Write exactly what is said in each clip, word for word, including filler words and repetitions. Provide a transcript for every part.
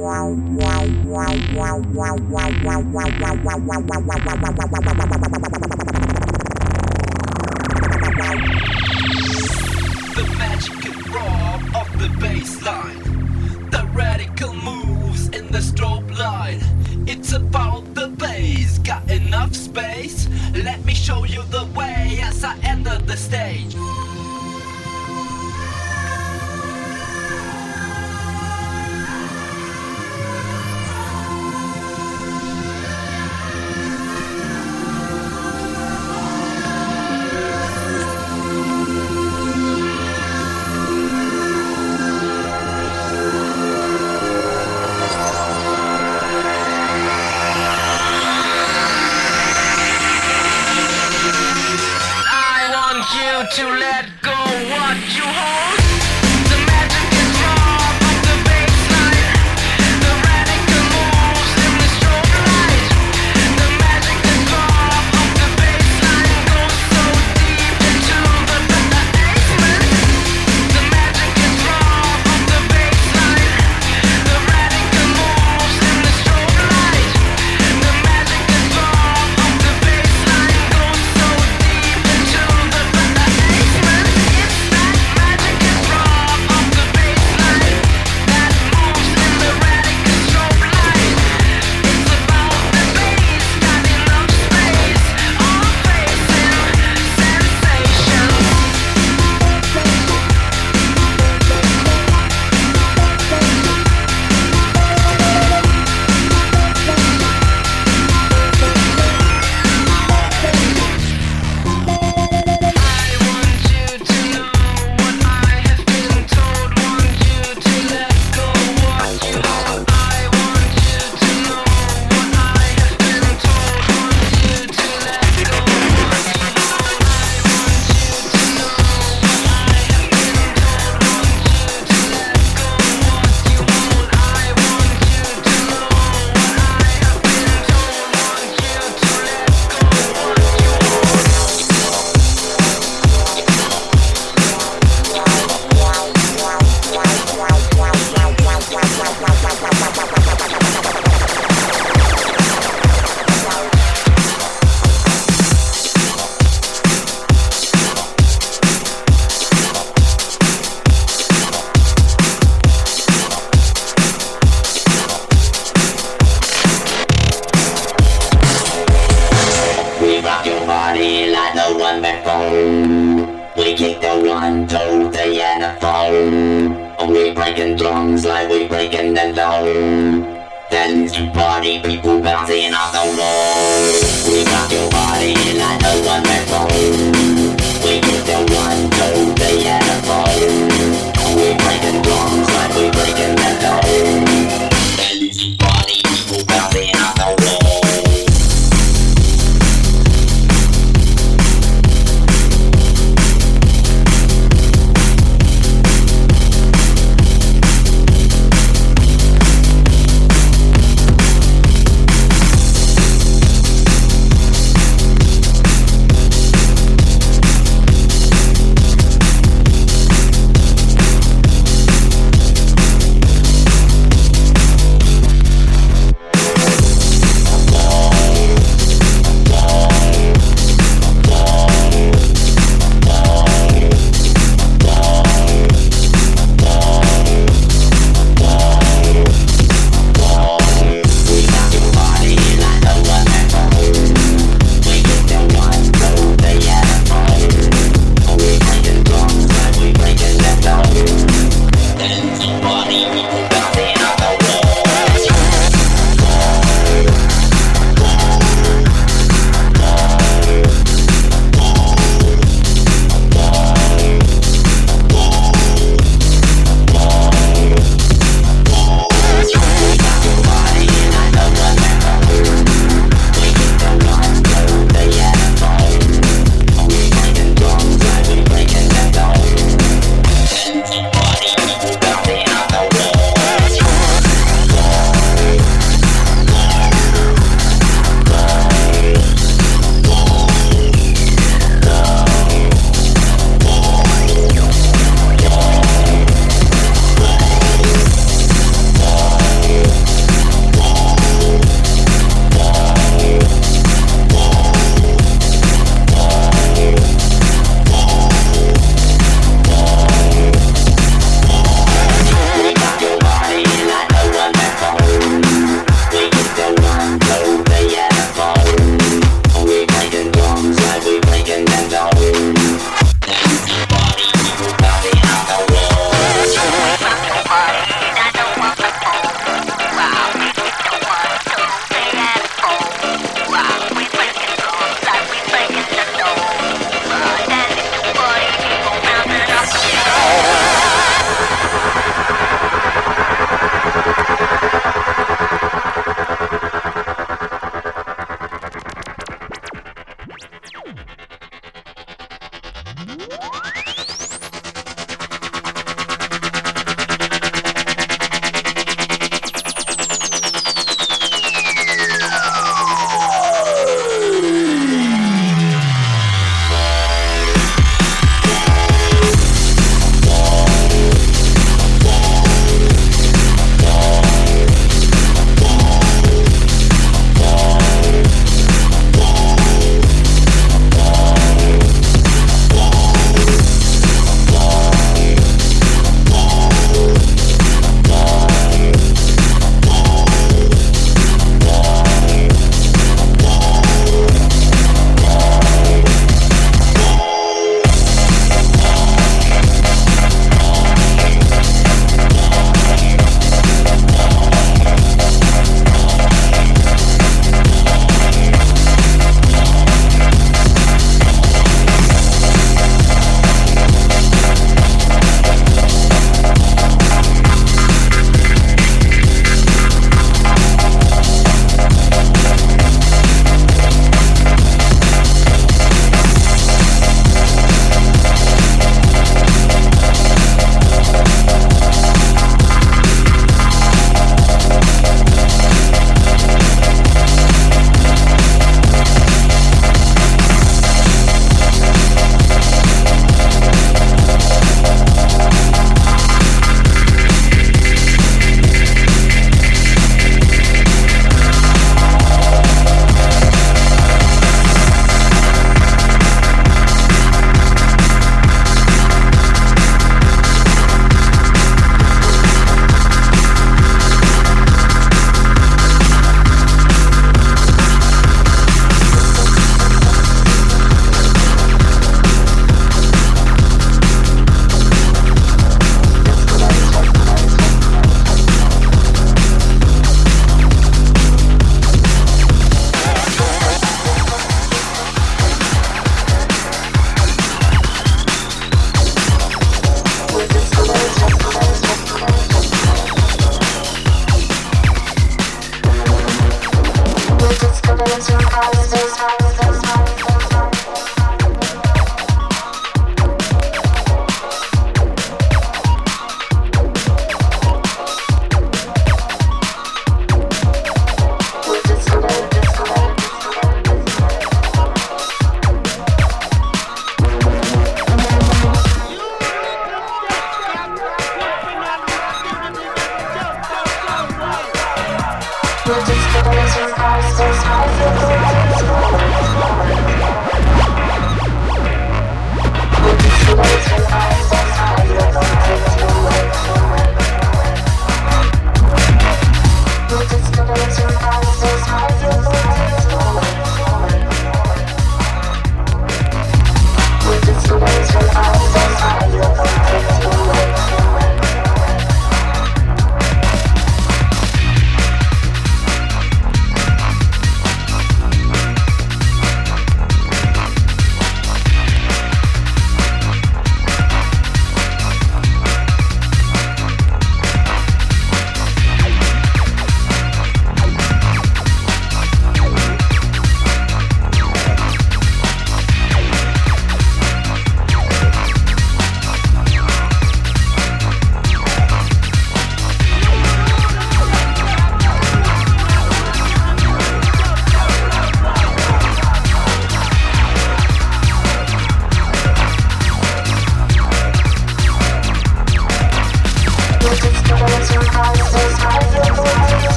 magic and raw of the bass line, the radical moves in the strobe line. It's about the bass, got enough space? Let me show you the way as I enter the stage. To let go what you hold. The magic is raw of the bassline, the radical moves in the strobe light. The magic is raw of the bassline goes so deep into the basement. The magic is raw of the bassline, the radical moves in the strobe light. The magic is raw of the bassline goes so deep into the we kick the one to the anaphone. We breaking drums like we breaking the dome. Dance to party, people bouncing off the wall. We rock your body like the one backbone. We kick the one to the anaphone. We breaking drums like we breaking the dome. Dance to party, people bouncing off the wall.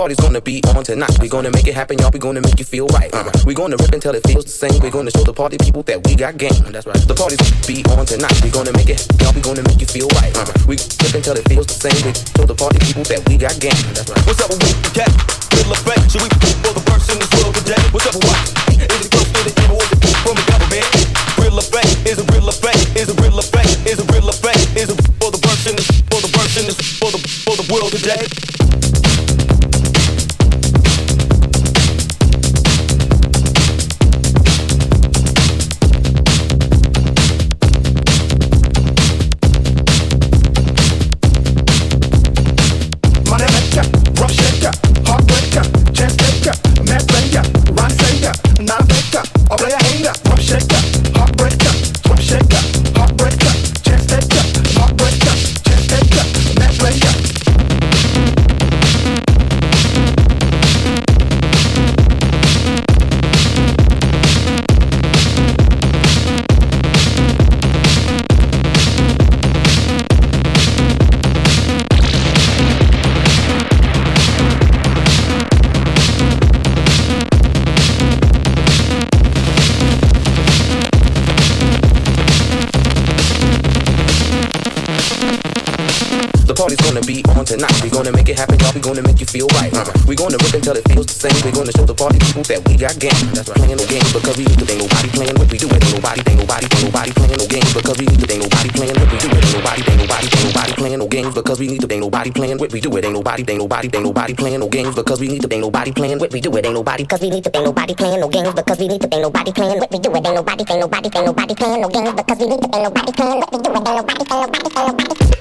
party's gonna be on tonight. We gonna make it happen, y'all. We gonna make you feel right. Uh, we gonna rip until it feels the same. We gonna show the party people that we got game. That's right. The party's gonna be on tonight. We gonna make it, y'all. We gonna make you feel right. Uh, we rip until it feels the same. We show the party people that we got game. That's right. What's up with we cat? Real effect. Should we for the worst in this world today? What's up with what? Is it close to the evil or is it from the government? Real effect. Is a real effect. Is a real effect. Is a real effect. Is it for the worst in this, for the worst in this, for the for the world today? Tonight, we gonna make it happen, y'all. We gonna make you feel right. Uh, we gonna rip until it feels the same. We gonna show the party people that we got game. That's right. Playing no games because we need to. Ain't nobody playing what we do. Ain't nobody, ain't nobody, ain't nobody playing no games because we need to. Ain't nobody playing what we do. Ain't nobody, ain't nobody, ain't nobody playing no games because we need to. Ain't nobody playing what we do. It ain't nobody, ain't nobody, ain't nobody playing no games because we need to. Ain't nobody playing what we do. It ain't nobody because we need to. Ain't nobody playing no games because we need to. Ain't nobody playing what we do. It ain't nobody, ain't nobody, ain't nobody playing no games because we need to. Ain't nobody playing what we do. It ain't nobody, ain't nobody, ain't nobody.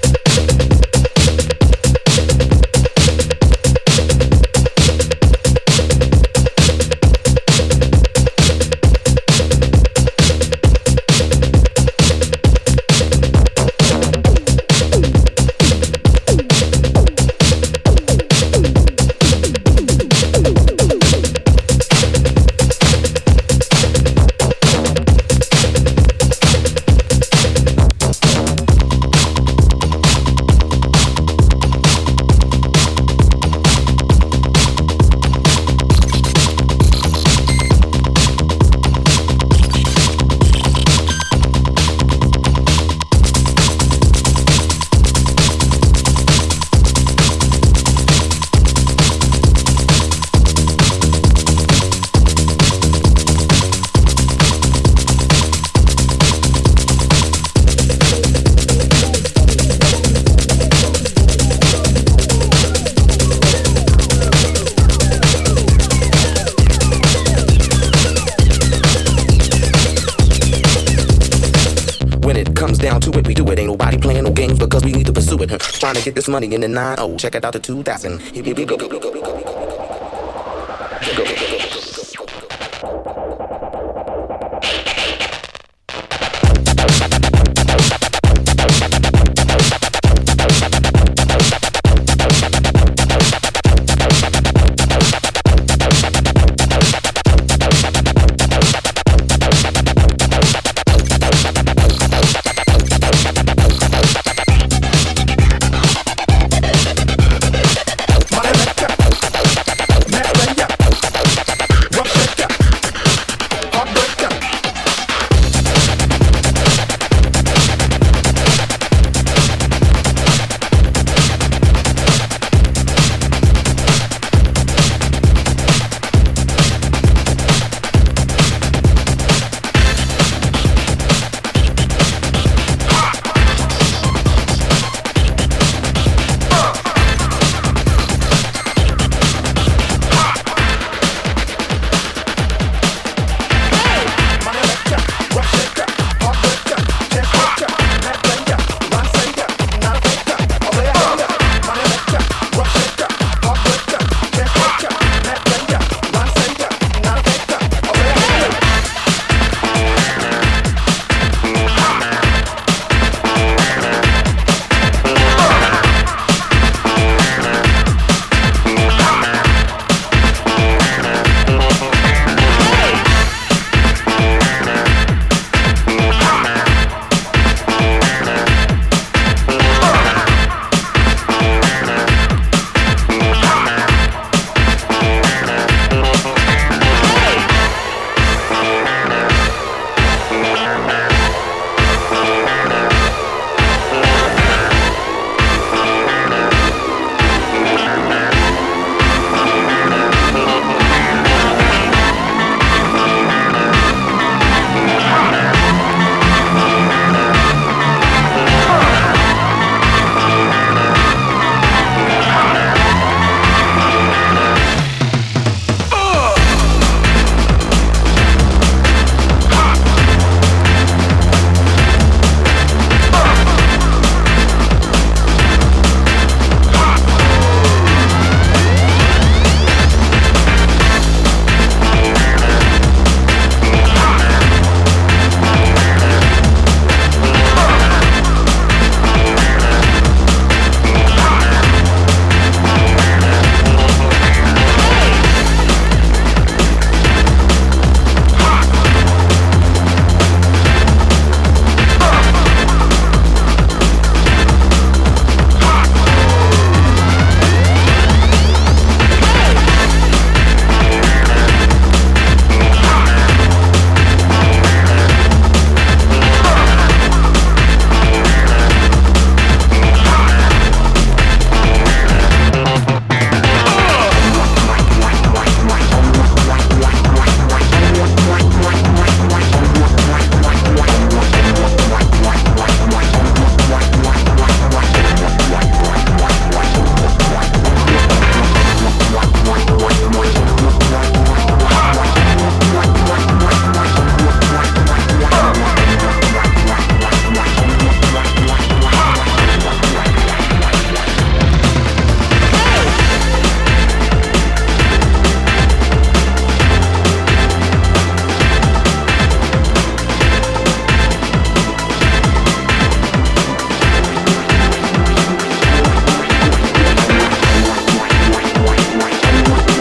Trying to get this money in the nine oh. Check it out to two thousand. Here we go. Go, go, go, go, go, go, go, go, go, go, go.